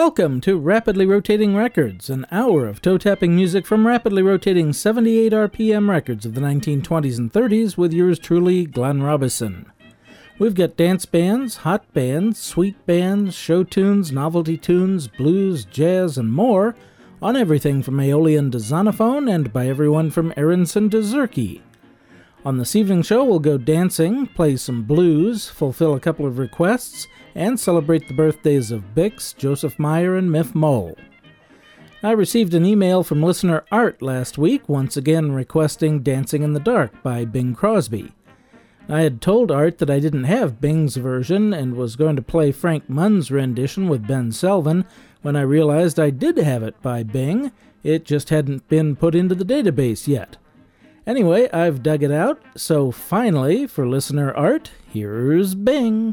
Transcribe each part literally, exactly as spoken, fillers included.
Welcome to Rapidly Rotating Records, an hour of toe-tapping music from rapidly rotating seventy-eight R P M records of the nineteen twenties and thirties with yours truly, Glenn Robison. We've got dance bands, hot bands, sweet bands, show tunes, novelty tunes, blues, jazz, and more on everything from Aeolian to Zonophone and by everyone from Aronson to Zurke. On this evening's show, we'll go dancing, play some blues, fulfill a couple of requests, and celebrate the birthdays of Bix, Joseph Meyer, and Miff Mole. I received an email from listener Art last week, once again requesting Dancing in the Dark by Bing Crosby. I had told Art that I didn't have Bing's version and was going to play Frank Munn's rendition with Ben Selvin when I realized I did have it by Bing. It just hadn't been put into the database yet. Anyway, I've dug it out, so finally, for listener Art, here's Bing.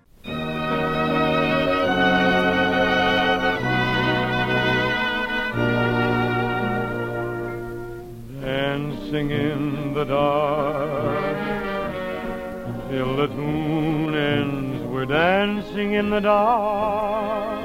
Dancing in the dark till the tune ends, we're dancing in the dark,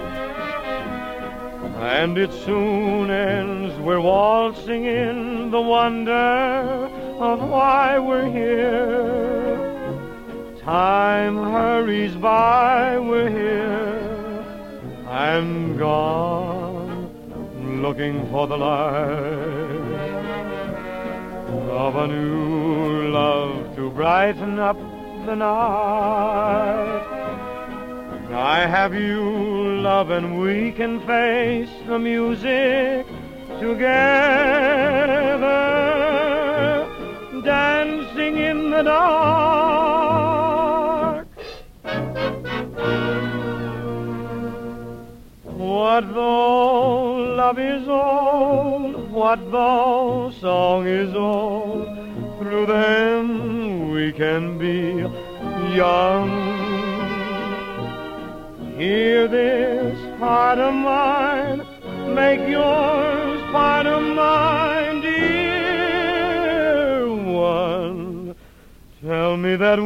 and it soon ends, we're waltzing in the wonder of why we're here. Time hurries by, we're here and gone, looking for the light of a new love to brighten up the night. I have you, love, and we can face the music together, dancing in the dark. What though love is old, what though song is old, through them we can be young. Hear this heart of mine, make yours part of mine, dear one. Tell me that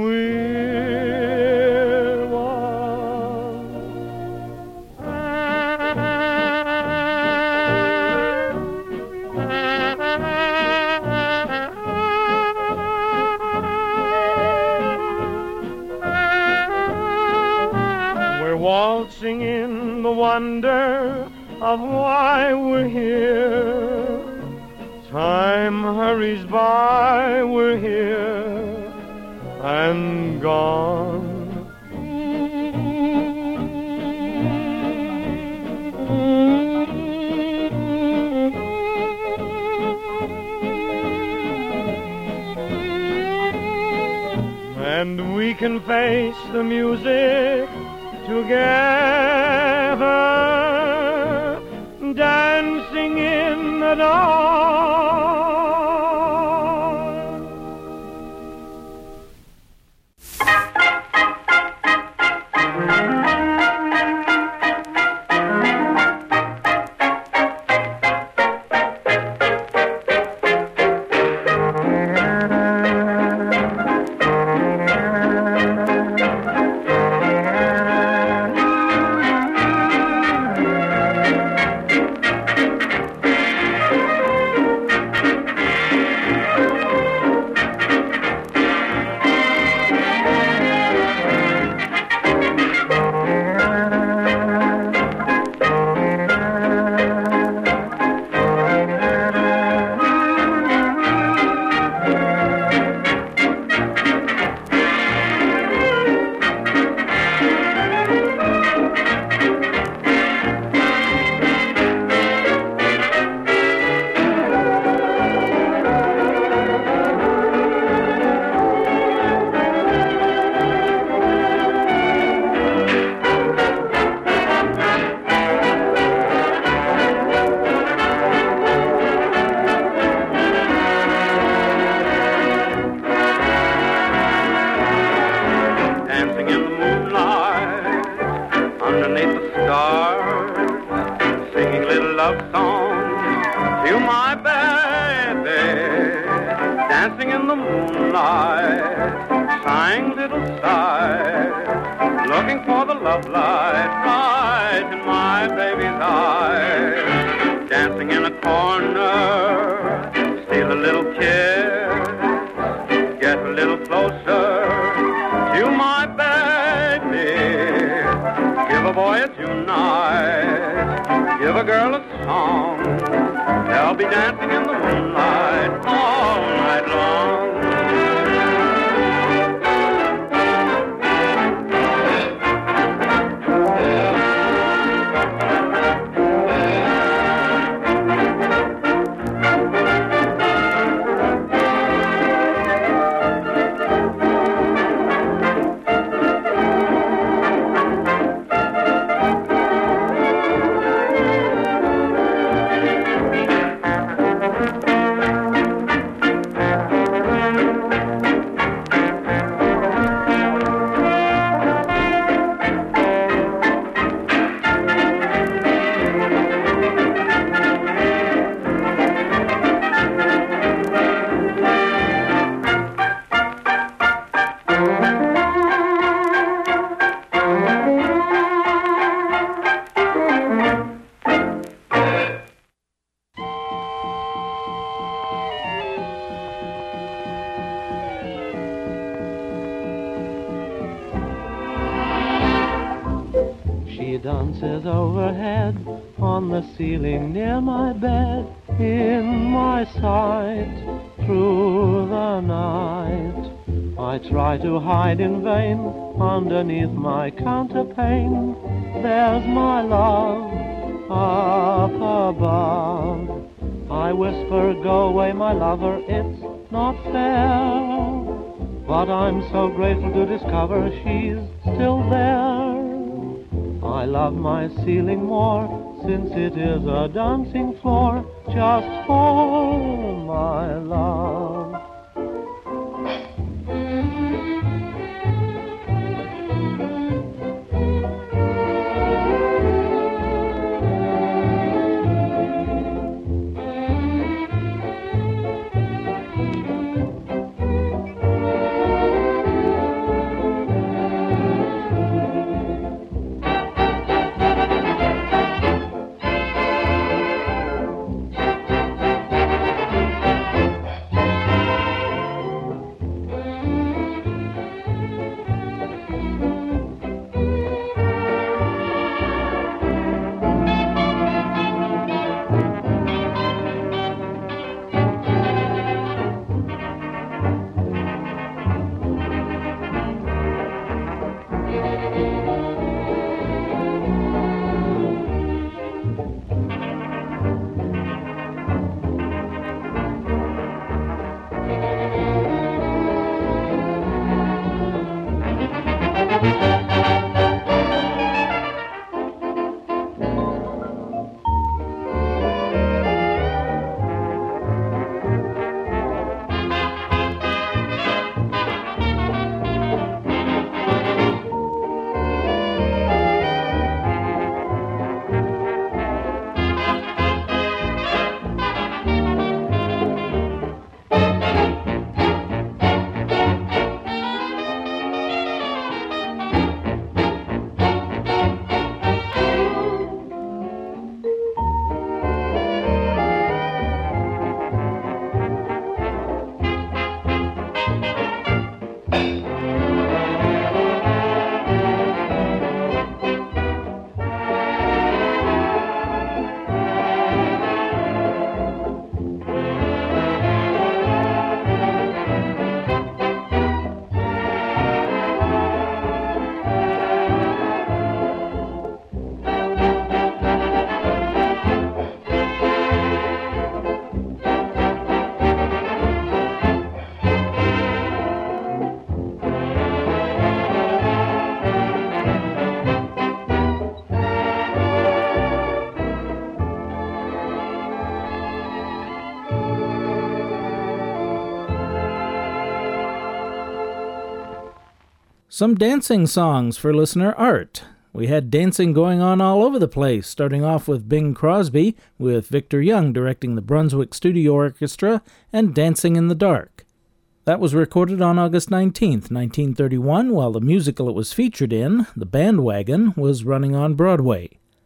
we're one. We're waltzing in the wonder of why we're here. Time hurries by, we're here and gone. And we can face the music together, dancing in the dark. Looking for the love light by light in my baby's eyes, dancing in a corner, steal a little kiss, get a little closer to my baby, give a boy a tonight, give a girl a song, they'll be dancing in the moonlight all night long. Dances overhead on the ceiling near my bed, in my sight through the night. I try to hide in vain underneath my counterpane. There's my love up above. I whisper, go away, my lover, it's not fair. But I'm so grateful to discover she's still there. I love my ceiling more, since it is a dancing floor, just for my love. Some dancing songs for listener Art. We had dancing going on all over the place, starting off with Bing Crosby, with Victor Young directing the Brunswick Studio Orchestra, and Dancing in the Dark. That was recorded on August nineteenth, nineteen thirty-one, while the musical it was featured in, The Bandwagon, was running on Broadway.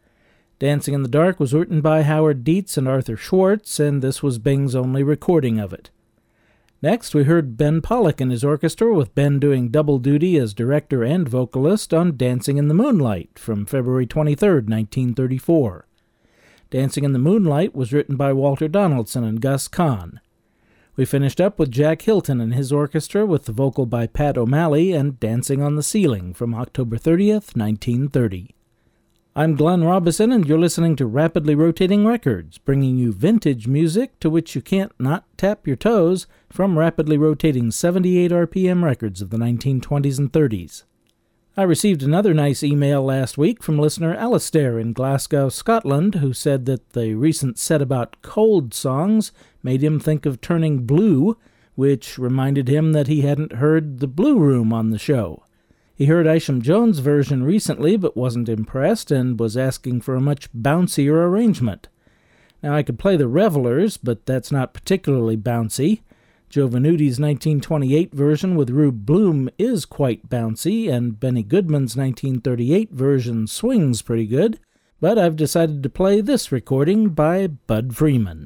Dancing in the Dark was written by Howard Dietz and Arthur Schwartz, and this was Bing's only recording of it. Next, we heard Ben Pollack and his orchestra, with Ben doing double duty as director and vocalist on Dancing in the Moonlight from February twenty-third, nineteen thirty-four. Dancing in the Moonlight was written by Walter Donaldson and Gus Kahn. We finished up with Jack Hilton and his orchestra, with the vocal by Pat O'Malley, and Dancing on the Ceiling from October thirtieth, nineteen thirty. I'm Glenn Robison, and you're listening to Rapidly Rotating Records, bringing you vintage music to which you can't not tap your toes from rapidly rotating seventy-eight R P M records of the nineteen twenties and thirties. I received another nice email last week from listener Alistair in Glasgow, Scotland, who said that the recent set about cold songs made him think of Turning Blue, which reminded him that he hadn't heard The Blue Room on the show. He heard Isham Jones' version recently, but wasn't impressed, and was asking for a much bouncier arrangement. Now, I could play the Revelers, but that's not particularly bouncy. Joe Venuti's nineteen twenty-eight version with Rube Bloom is quite bouncy, and Benny Goodman's nineteen thirty-eight version swings pretty good, but I've decided to play this recording by Bud Freeman.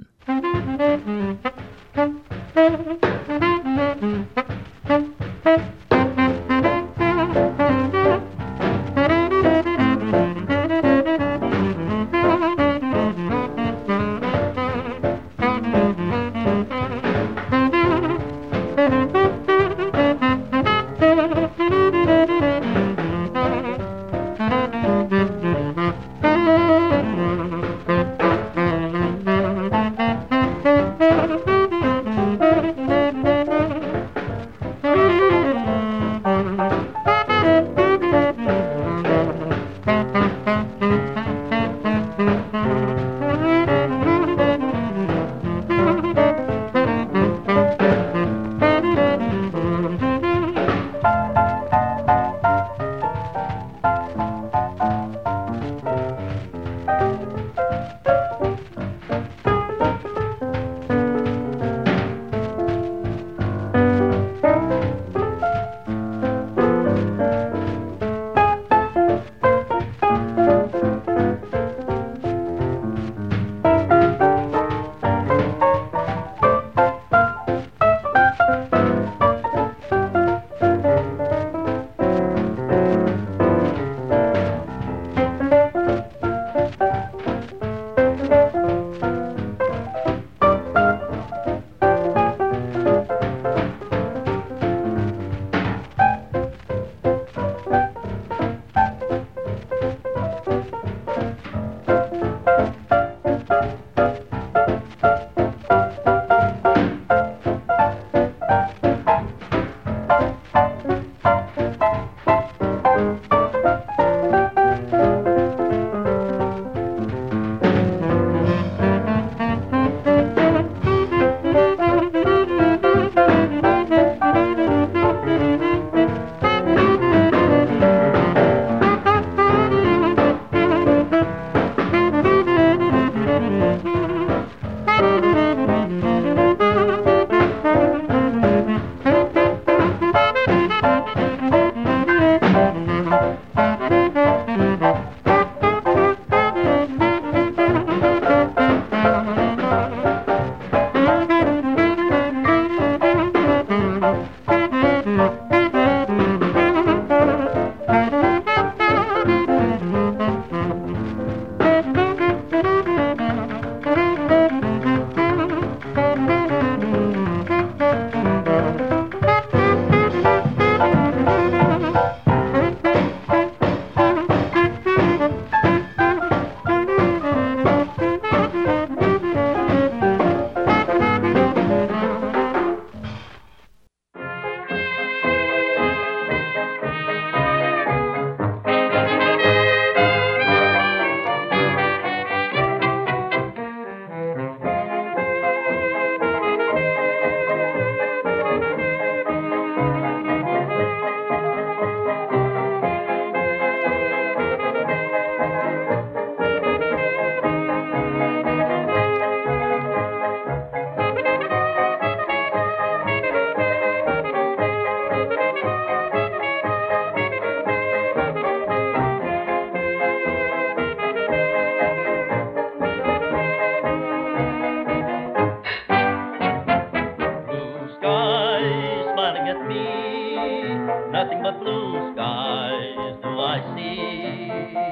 nothing but blue skies do I see.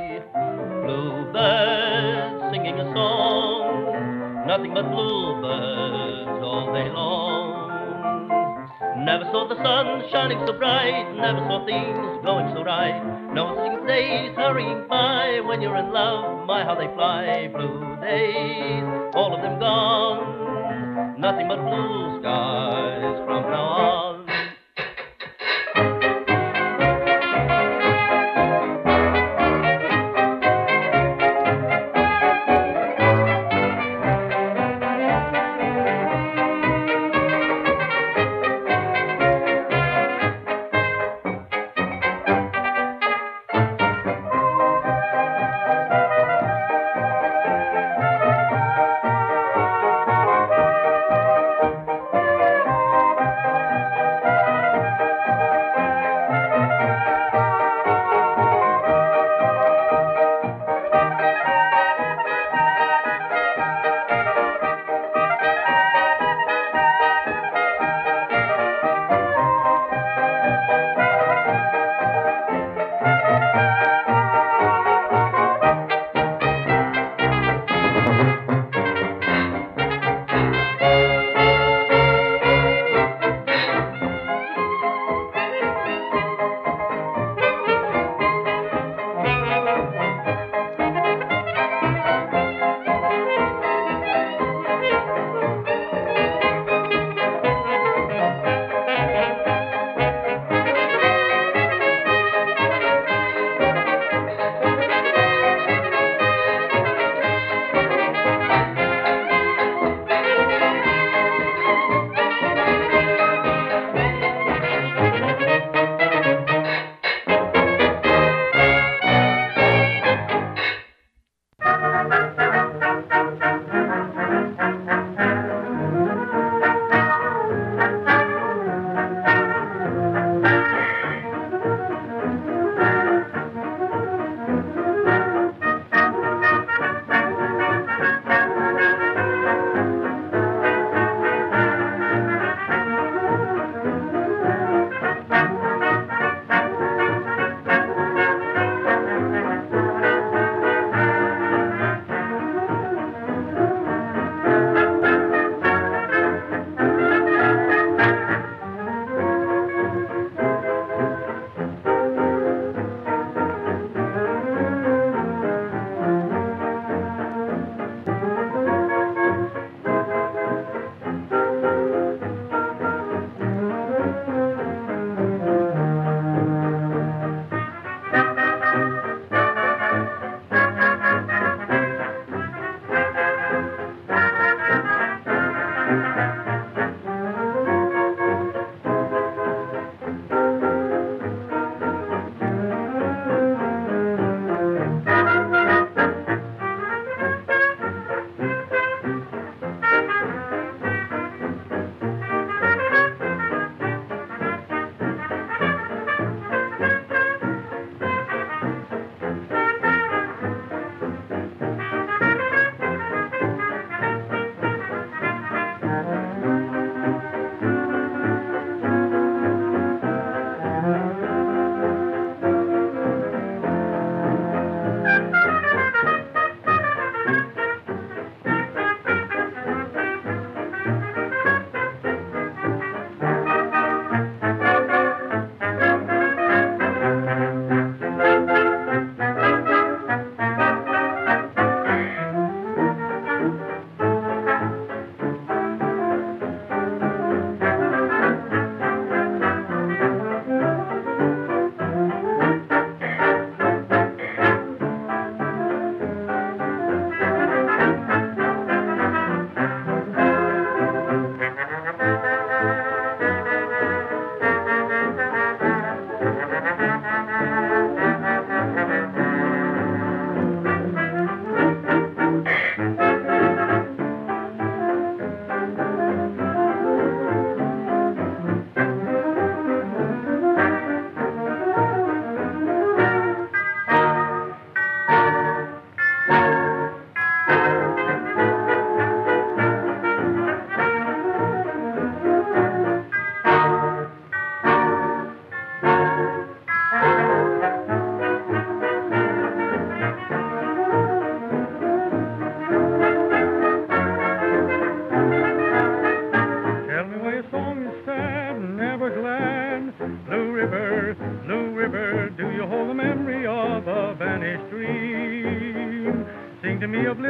Bluebirds singing a song, nothing but bluebirds all day long. Never saw the sun shining so bright, never saw things going so right. No one sings days hurrying by, when you're in love, my how they fly. Blue days, all of them gone, nothing but blue skies from now on.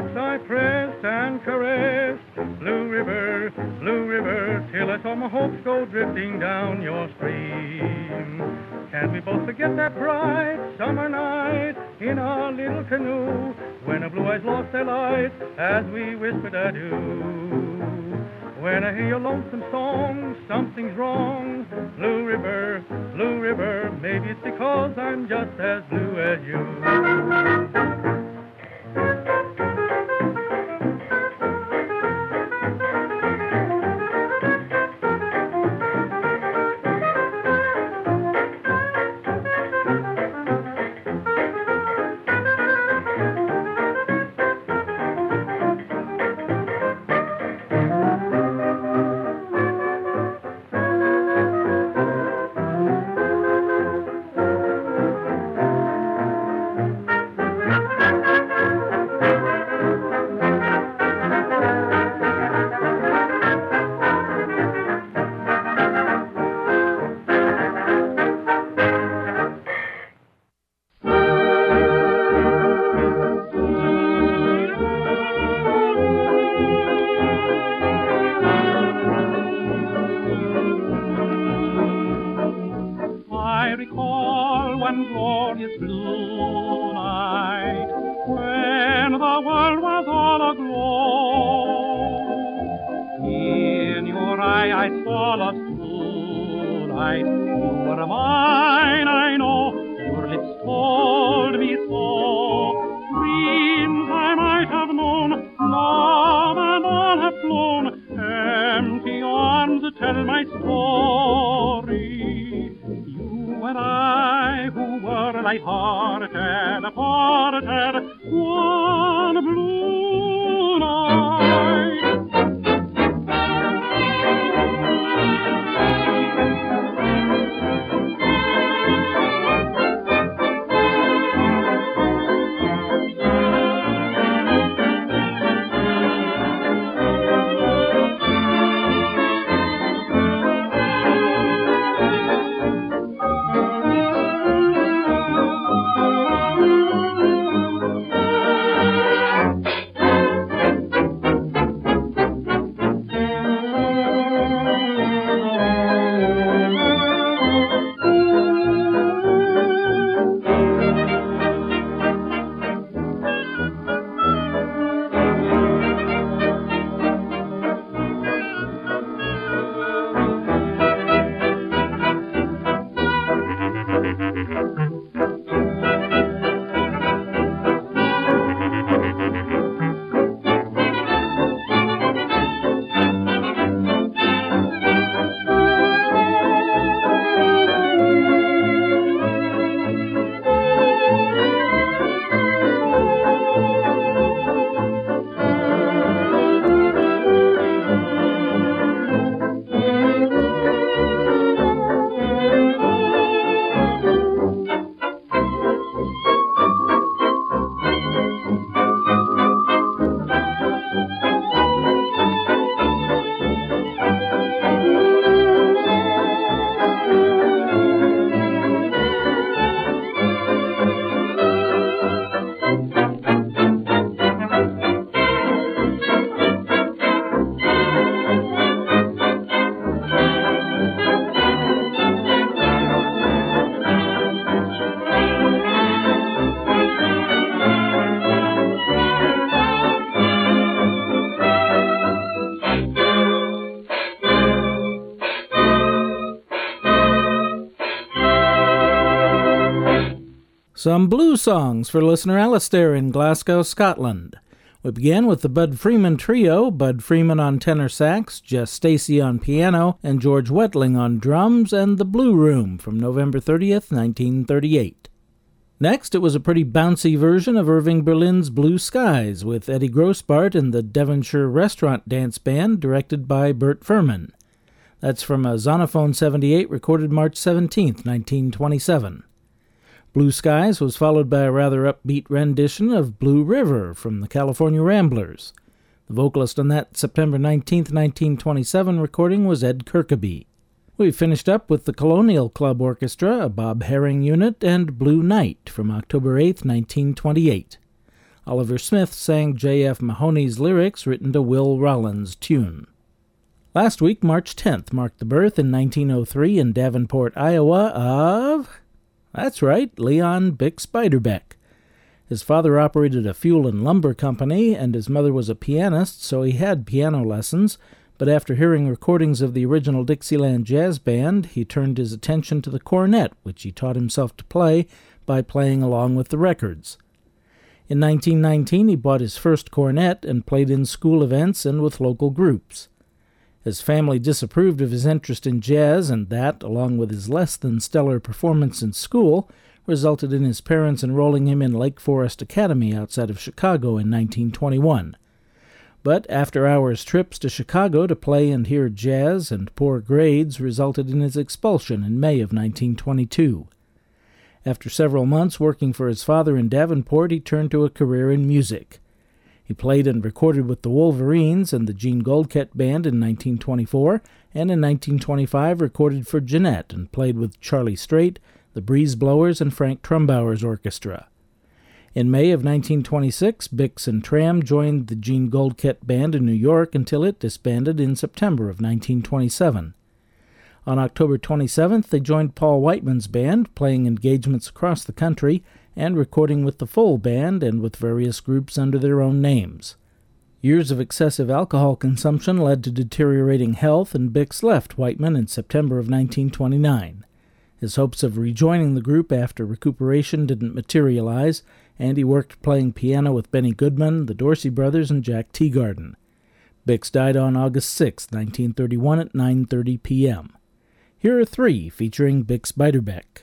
lips I pressed and caressed. Blue River, Blue River, till I saw my hopes go drifting down your stream. Can't we both forget that bright summer night in our little canoe, when our blue eyes lost their light as we whispered adieu? When I hear your lonesome song, something's wrong. Blue River, Blue River, maybe it's because I'm just as blue as you. Some blues songs for listener Alistair in Glasgow, Scotland. We began with the Bud Freeman Trio, Bud Freeman on tenor sax, Jess Stacy on piano, and George Wetling on drums, and The Blue Room from November thirtieth, nineteen thirty-eight. Next, it was a pretty bouncy version of Irving Berlin's Blue Skies with Eddie Grossbart and the Devonshire Restaurant Dance Band, directed by Bert Furman. That's from a Zonophone seventy-eight recorded March seventeenth, nineteen twenty-seven. Blue Skies was followed by a rather upbeat rendition of Blue River from the California Ramblers. The vocalist on that September nineteenth, nineteen twenty-seven recording was Ed Kirkeby. We finished up with the Colonial Club Orchestra, a Bob Herring unit, and Blue Night from October eighth, nineteen twenty-eight. Oliver Smith sang J F Mahoney's lyrics written to Will Rollins' tune. Last week, March tenth, marked the birth in nineteen oh three in Davenport, Iowa of... That's right, Leon Bix Beiderbecke. His father operated a fuel and lumber company, and his mother was a pianist, so he had piano lessons, but after hearing recordings of the original Dixieland Jazz Band, he turned his attention to the cornet, which he taught himself to play by playing along with the records. In nineteen nineteen, he bought his first cornet and played in school events and with local groups. His family disapproved of his interest in jazz, and that, along with his less-than-stellar performance in school, resulted in his parents enrolling him in Lake Forest Academy outside of Chicago in nineteen twenty-one. But after-hours trips to Chicago to play and hear jazz and poor grades resulted in his expulsion in May of nineteen twenty-two. After several months working for his father in Davenport, he turned to a career in music. He played and recorded with the Wolverines and the Gene Goldkett Band in nineteen twenty-four, and in nineteen twenty-five recorded for Jeanette and played with Charlie Straight, the Breeze Blowers, and Frank Trumbauer's orchestra. In May of nineteen twenty-six, Bix and Tram joined the Gene Goldkett Band in New York until it disbanded in September of nineteen twenty-seven. On October twenty-seventh, they joined Paul Whiteman's band, playing engagements across the country and recording with the full band and with various groups under their own names. Years of excessive alcohol consumption led to deteriorating health, and Bix left Whiteman in September of nineteen twenty-nine. His hopes of rejoining the group after recuperation didn't materialize, and he worked playing piano with Benny Goodman, the Dorsey Brothers, and Jack Teagarden. Bix died on August sixth, nineteen thirty-one at nine thirty p.m. Here are three featuring Bix Beiderbecke.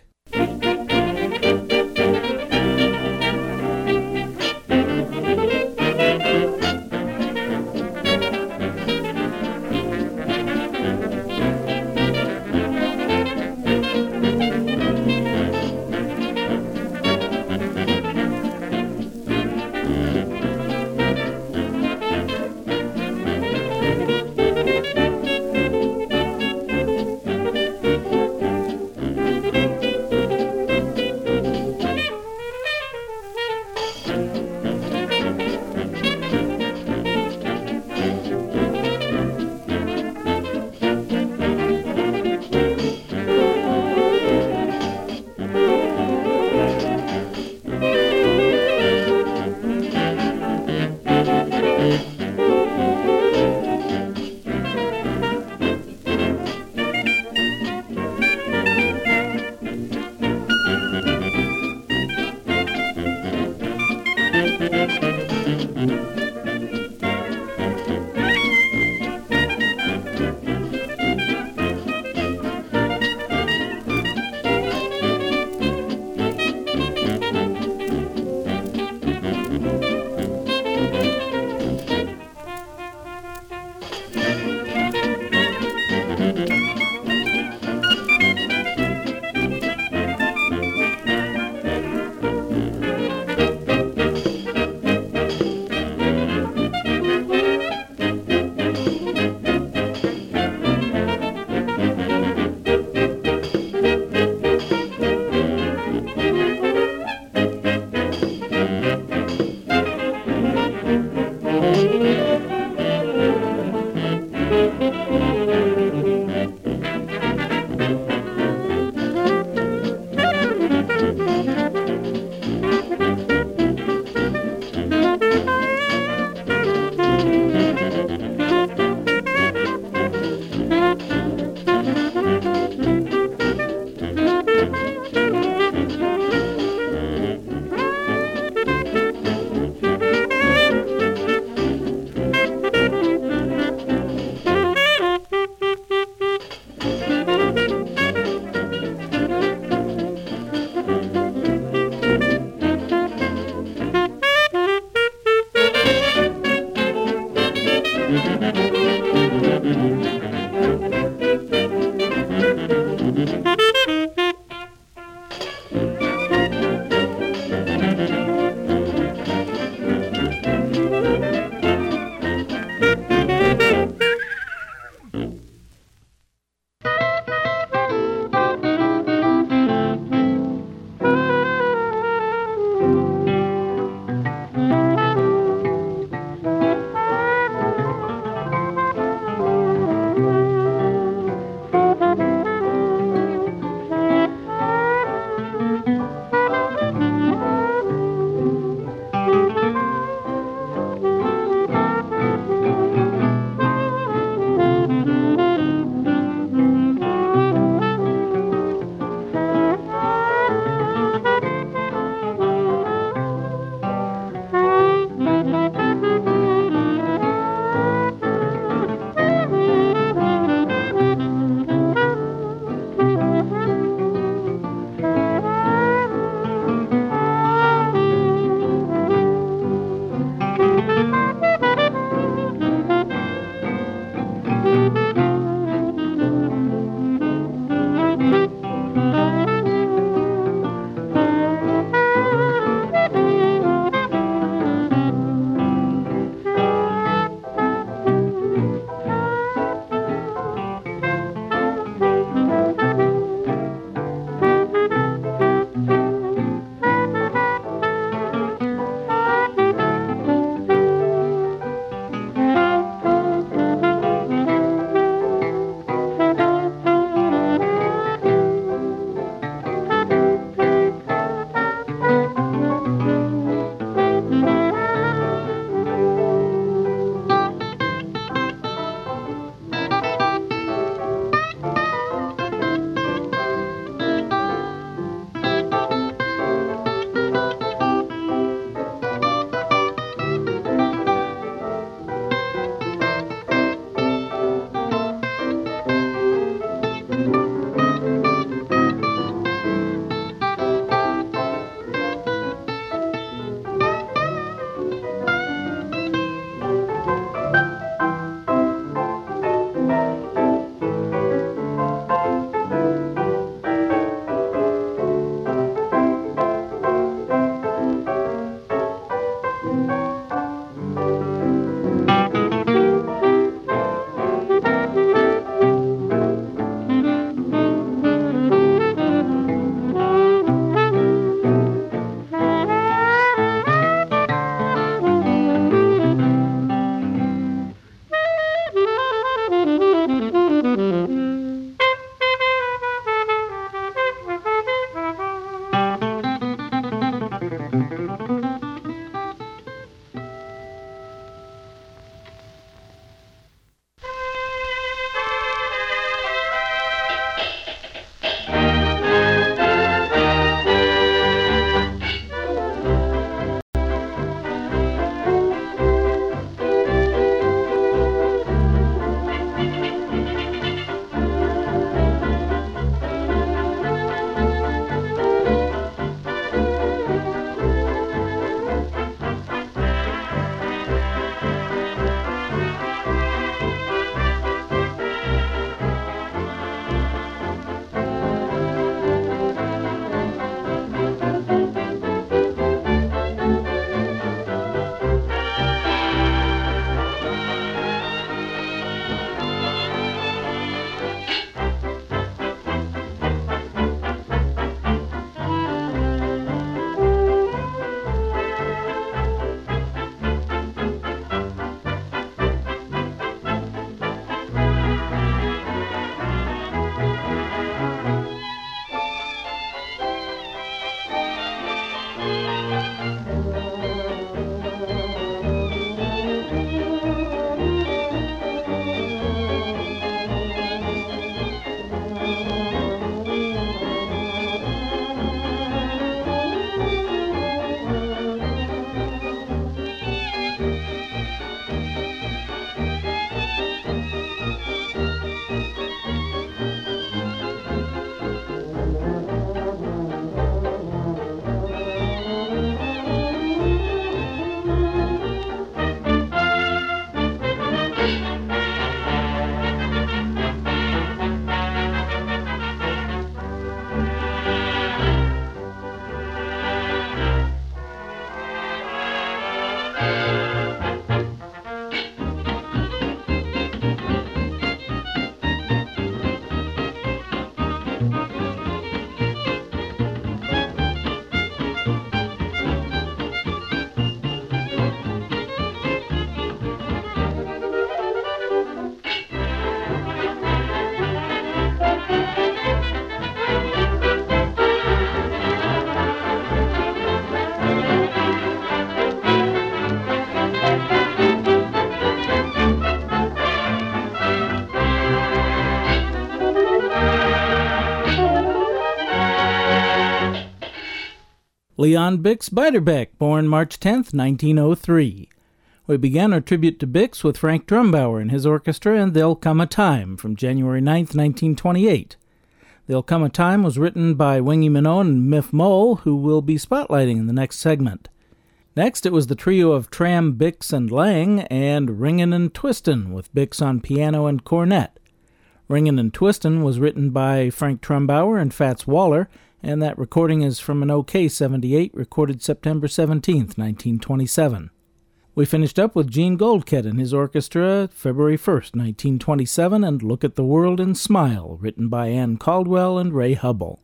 Leon Bix Beiderbecke, born March tenth, nineteen oh three. We began our tribute to Bix with Frank Trumbauer and his orchestra and There'll Come a Time from January ninth, nineteen twenty-eight. There'll Come a Time was written by Wingy Manone and Miff Mole, who we'll be spotlighting in the next segment. Next, it was the trio of Tram, Bix, and Lang and Ringin' and Twistin' with Bix on piano and cornet. Ringin' and Twistin' was written by Frank Trumbauer and Fats Waller, and that recording is from an OK seventy-eight recorded September seventeenth, nineteen twenty-seven. We finished up with Gene Goldkett and his orchestra, February first, nineteen twenty-seven, and Look at the World and Smile, written by Ann Caldwell and Ray Hubble.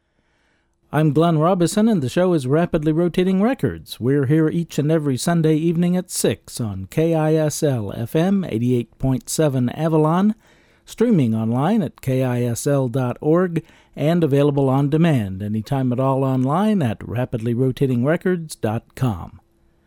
I'm Glenn Robison, and the show is Rapidly Rotating Records. We're here each and every Sunday evening at six on K I S L F M eighty-eight point seven Avalon, streaming online at K I S L dot org, and available on demand anytime at all online at rapidly rotating records dot com.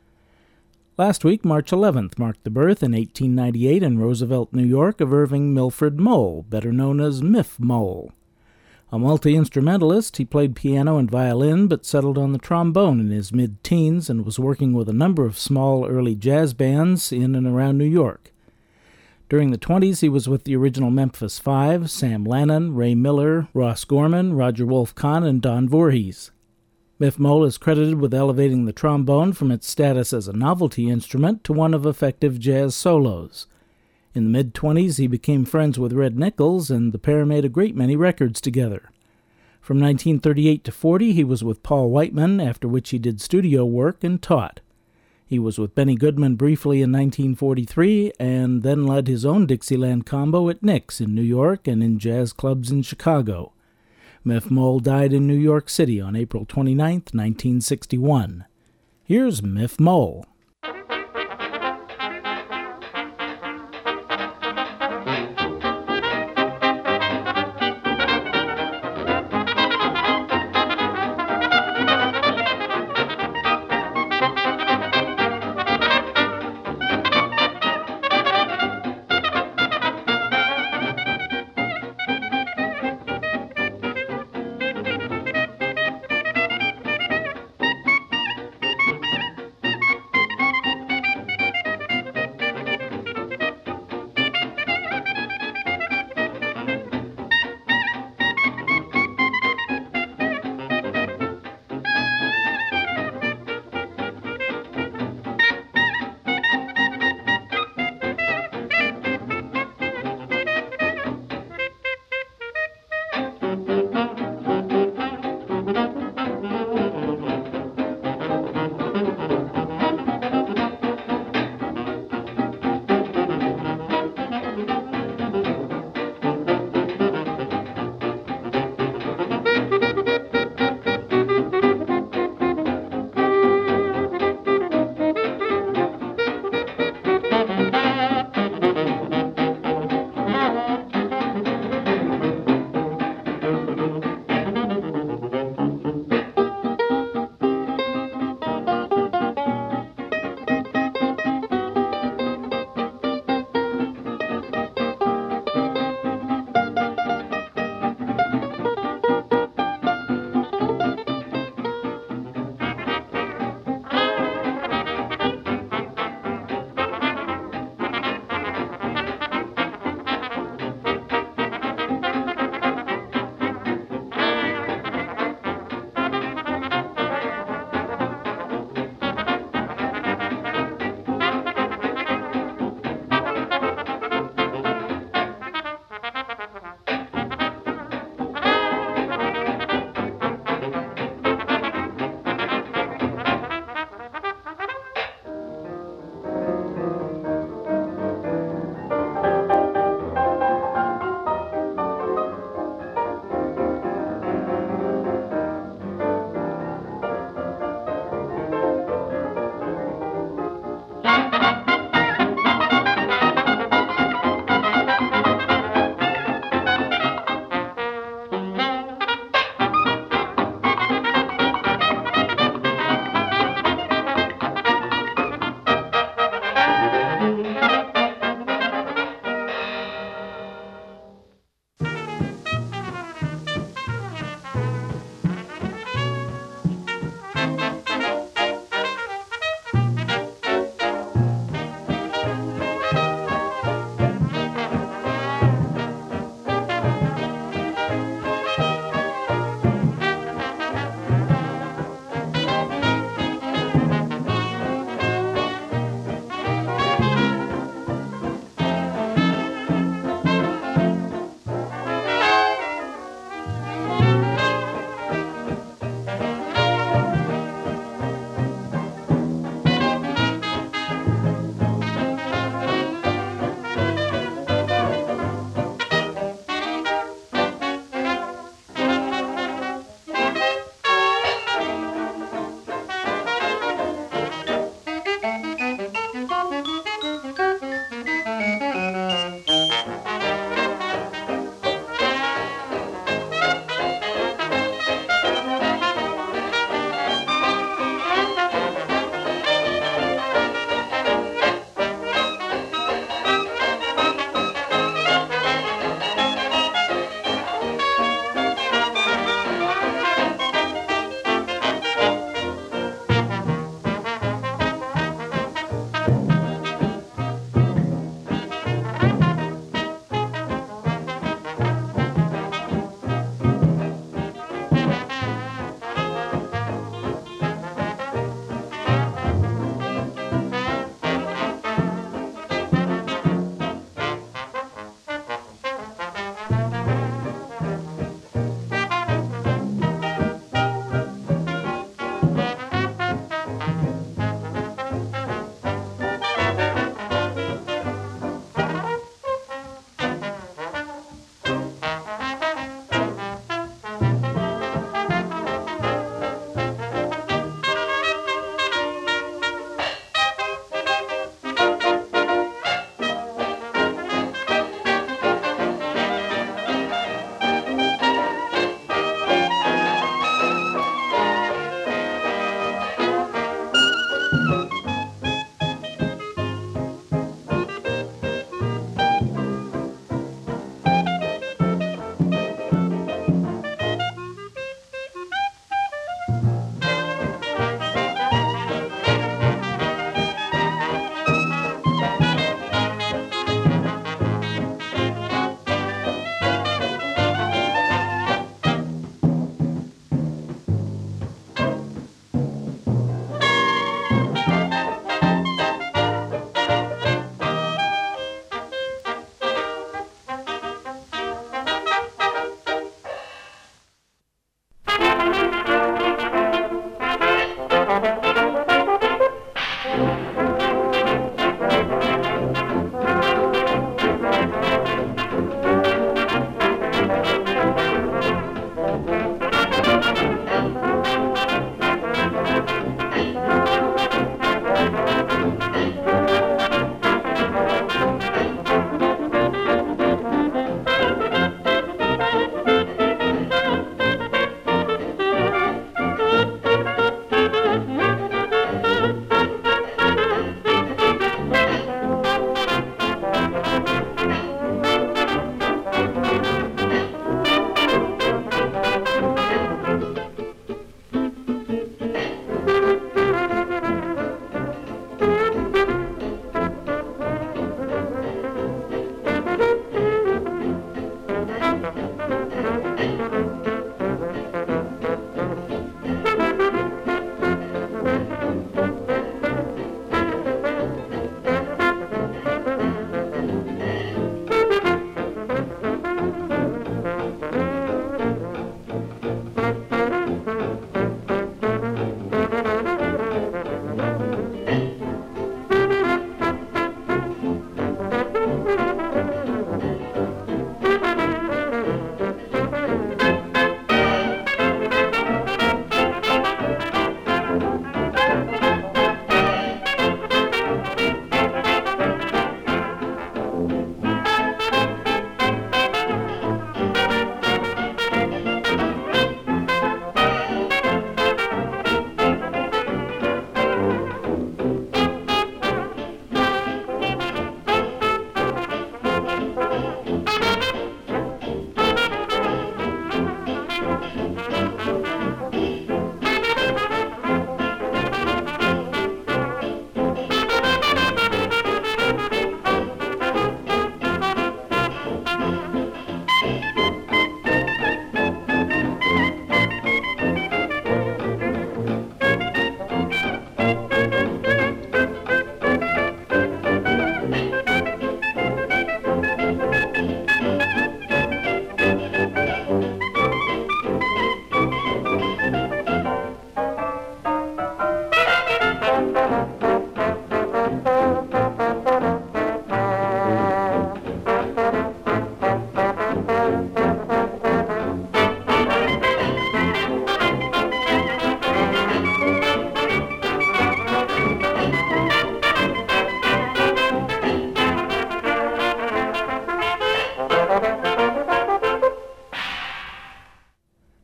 Last week, March eleventh, marked the birth in eighteen ninety-eight in Roosevelt, New York, of Irving Milford Mole, better known as Miff Mole. A multi-instrumentalist, he played piano and violin, but settled on the trombone in his mid-teens and was working with a number of small early jazz bands in and around New York. During the twenties, he was with the original Memphis Five, Sam Lannon, Ray Miller, Ross Gorman, Roger Wolf Kahn, and Don Voorhees. Miff Mole is credited with elevating the trombone from its status as a novelty instrument to one of effective jazz solos. In the mid-twenties, he became friends with Red Nichols, and the pair made a great many records together. From nineteen thirty-eight to forty, he was with Paul Whiteman, after which he did studio work and taught. He was with Benny Goodman briefly in nineteen forty-three, and then led his own Dixieland combo at Nick's in New York and in jazz clubs in Chicago. Miff Mole died in New York City on April twenty-ninth, nineteen sixty-one. Here's Miff Mole.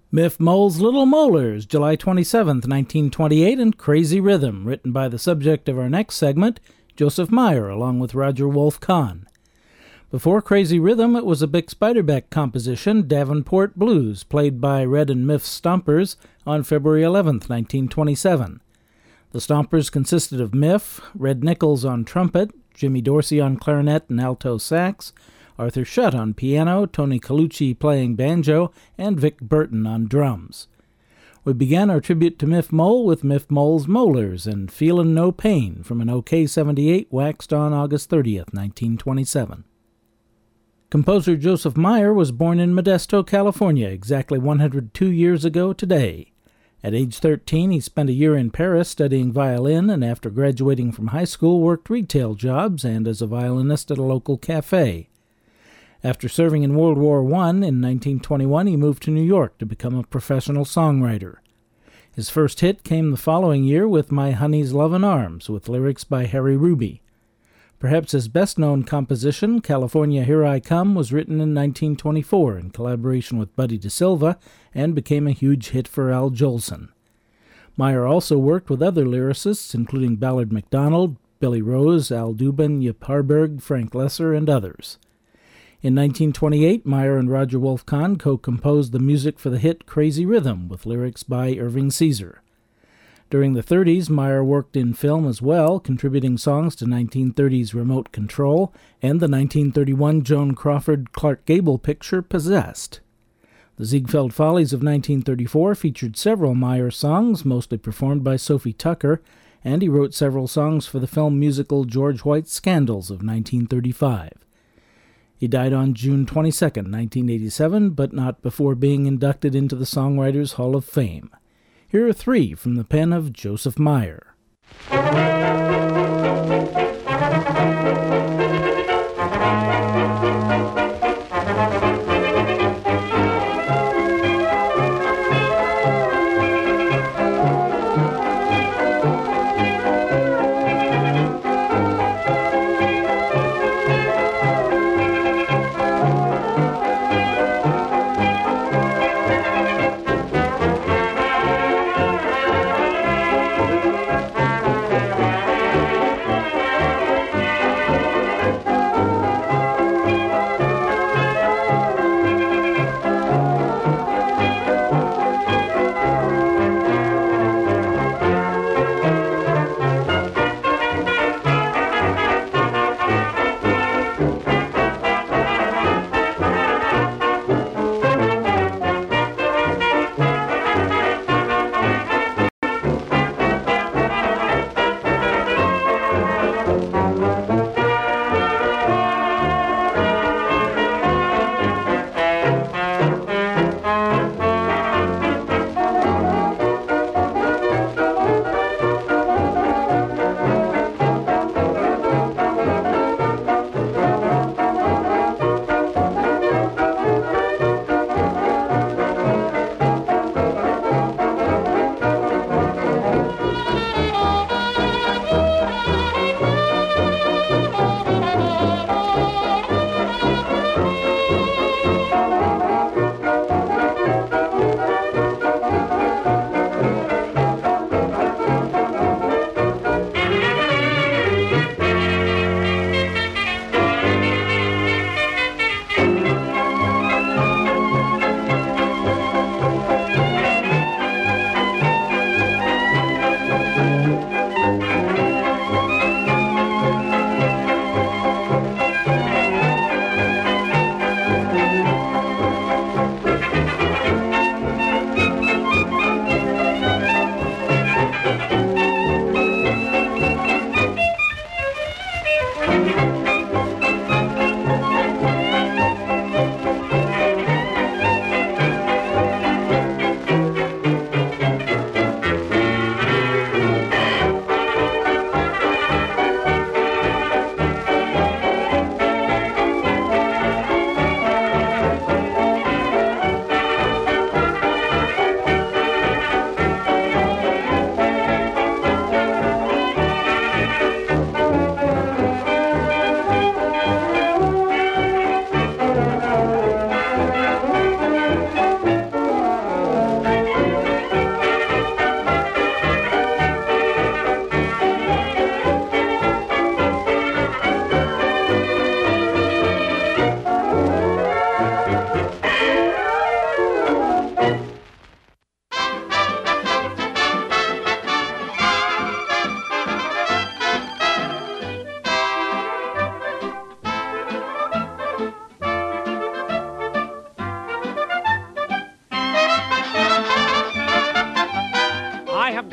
Miff Mole's Little Molars, July twenty-seventh, nineteen twenty-eight, and Crazy Rhythm, written by the subject of our next segment, Joseph Meyer, along with Roger Wolf Kahn. Before Crazy Rhythm, it was a Bix Beiderbecke composition, Davenport Blues, played by Red and Miff Stompers on February eleventh, nineteen twenty-seven. The Stompers consisted of Miff, Red Nichols on trumpet, Jimmy Dorsey on clarinet and alto sax, Arthur Shutt on piano, Tony Colucci playing banjo, and Vic Burton on drums. We began our tribute to Miff Mole with Miff Mole's Molars and Feelin' No Pain from an O K seventy-eight waxed on August thirtieth, nineteen twenty-seven. Composer Joseph Meyer was born in Modesto, California, exactly one hundred two years ago today. At age thirteen, he spent a year in Paris studying violin, and after graduating from high school, worked retail jobs and as a violinist at a local cafe. After serving in World War One, in nineteen twenty-one, he moved to New York to become a professional songwriter. His first hit came the following year with My Honey's Lovin' Arms, with lyrics by Harry Ruby. Perhaps his best-known composition, California Here I Come, was written in nineteen twenty-four in collaboration with Buddy DeSilva and became a huge hit for Al Jolson. Meyer also worked with other lyricists, including Ballard MacDonald, Billy Rose, Al Dubin, Yip Harburg, Frank Lesser, and others. In nineteen twenty-eight, Meyer and Roger Wolf Kahn co-composed the music for the hit Crazy Rhythm with lyrics by Irving Caesar. During the thirties, Meyer worked in film as well, contributing songs to nineteen thirties Remote Control and the nineteen thirty-one Joan Crawford Clark Gable picture Possessed. The Ziegfeld Follies of nineteen thirty-four featured several Meyer songs, mostly performed by Sophie Tucker, and he wrote several songs for the film musical George White's Scandals of nineteen thirty-five. He died on June twenty-second, nineteen eighty-seven, but not before being inducted into the Songwriters Hall of Fame. Here are three from the pen of Joseph Meyer.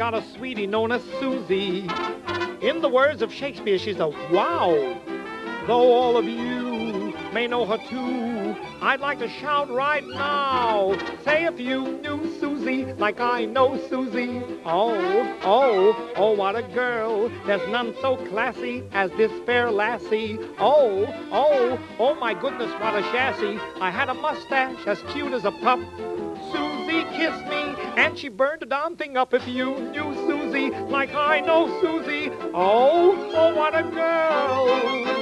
got a sweetie known as Susie. In the words of Shakespeare, she's a wow. Though all of you may know her too, I'd like to shout right now. Say if you knew Susie like I know Susie. Oh, oh, oh, what a girl. There's none so classy as this fair lassie. Oh, oh, oh my goodness, what a chassis. I had a mustache as cute as a pup. Susie kissed me and she burned the darn thing up. If you knew Susie like I know Susie. Oh, oh, what a girl.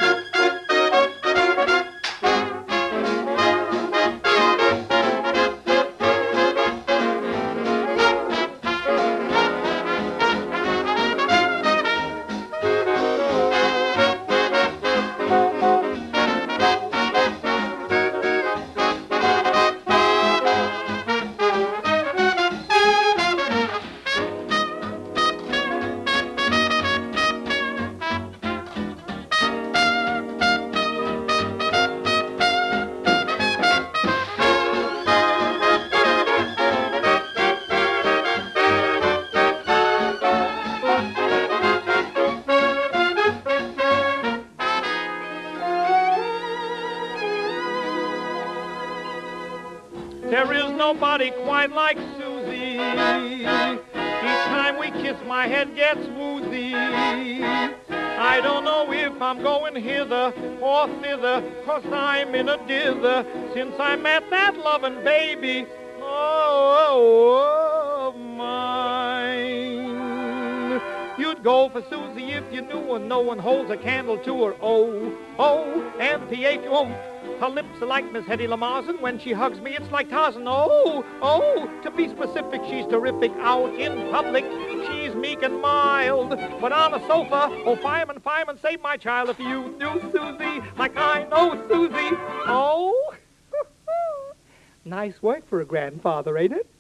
There is nobody quite like Susie. Each time we kiss, my head gets woozy. I don't know if I'm going hither or thither, 'cause I'm in a dither since I met that loving baby. Oh, mine. You'd go for Susie if you knew her. No one holds a candle to her. Oh, oh, and P H, oh. Her lips are like Miss Hedy Lamar's, and when she hugs me, it's like Tarzan. Oh, oh, to be specific, she's terrific out in public. She's meek and mild, but on a sofa, oh, fireman, fireman, save my child. If you knew Susie like I know Susie. Oh, nice work for a grandfather, ain't it?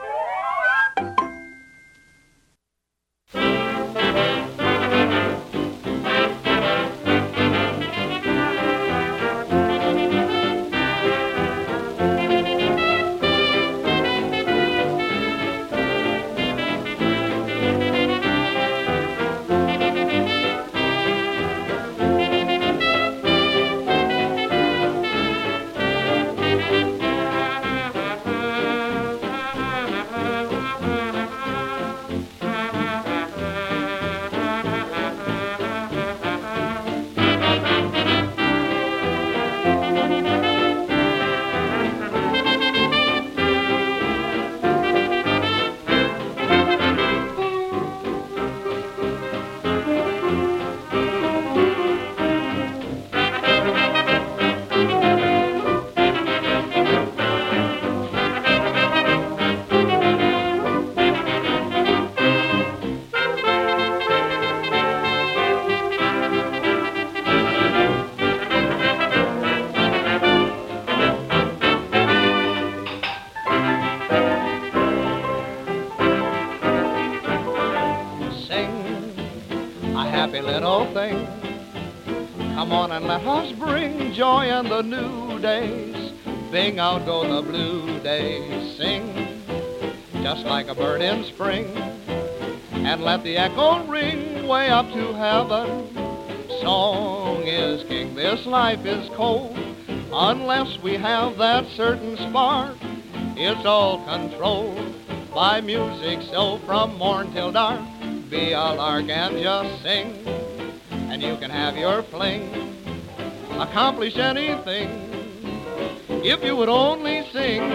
Come on and let us bring joy in the new days. Bing out go the blue days. Sing just like a bird in spring, and let the echo ring way up to heaven. Song is king, this life is cold, unless we have that certain spark. It's all controlled by music, so from morn till dark, be a lark and just sing, and you can have your fling, accomplish anything, if you would only sing.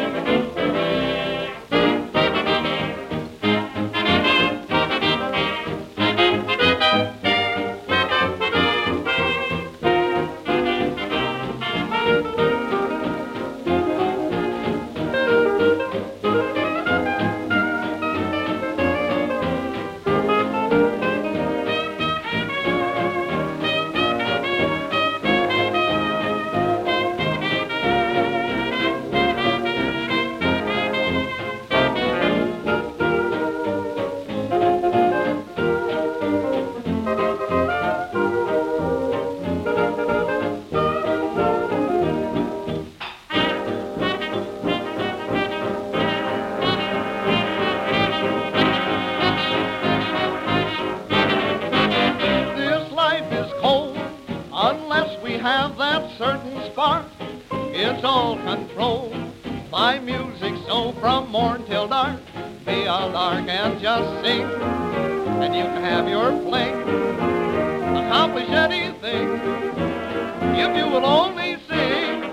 it's all controlled by music. So from morn till dark, be all dark and just sing, and you can have your fling, accomplish anything if you will only sing.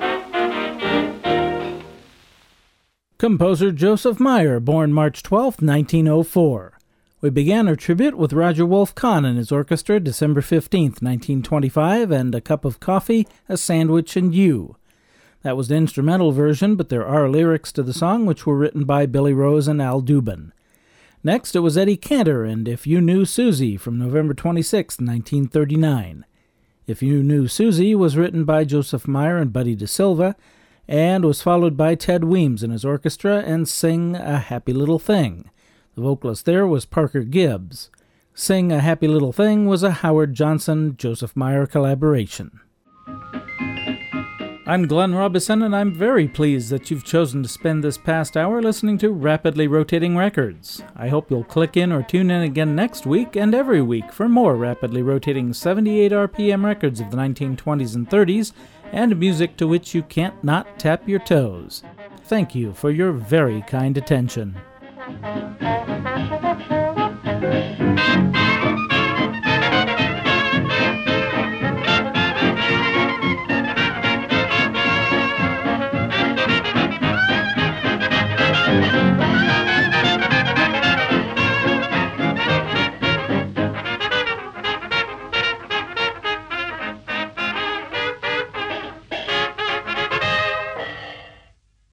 Composer Joseph Meyer, born March twelfth, nineteen oh four. We began our tribute with Roger Wolf Kahn and his orchestra, December fifteenth, nineteen twenty-five, and A Cup of Coffee, A Sandwich, and You. That was the instrumental version, but there are lyrics to the song which were written by Billy Rose and Al Dubin. Next, it was Eddie Cantor and If You Knew Susie from November twenty-sixth, nineteen thirty-nine. If You Knew Susie was written by Joseph Meyer and Buddy DeSilva, and was followed by Ted Weems and his orchestra and Sing a Happy Little Thing. The vocalist there was Parker Gibbs. Sing a Happy Little Thing was a Howard Johnson-Joseph Meyer collaboration. I'm Glenn Robison, and I'm very pleased that you've chosen to spend this past hour listening to Rapidly Rotating Records. I hope you'll click in or tune in again next week and every week for more rapidly rotating seventy-eight R P M records of the nineteen twenties and thirties, and music to which you can't not tap your toes. Thank you for your very kind attention.